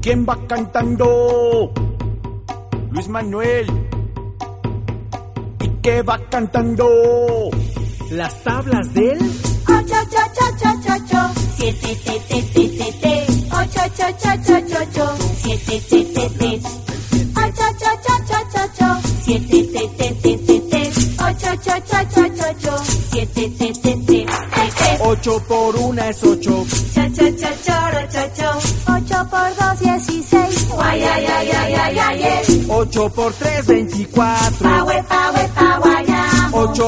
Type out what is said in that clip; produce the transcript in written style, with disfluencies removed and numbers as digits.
¿Quién va cantando? Luis Manuel. ¿Y qué va cantando? Las tablas del 8, 8, 8, 8, 8, 7, te, te, te, te, te. 8, 8, 8, 8, 8, 7, te, te, te. 8, 8, 8, 8, 8, 7, te, te, te, te, te. 8, 8, 8, 8, 8, 7, te, te, te, te. 8 por 1 es 8. Cha, cha, cha, choro, cho, cho. 8 por 2, 16. Guay, ay, ay, ay, ay, ay, ay. 8 por 3, 24. Pa, we, pa, we, pa, guayamo. 8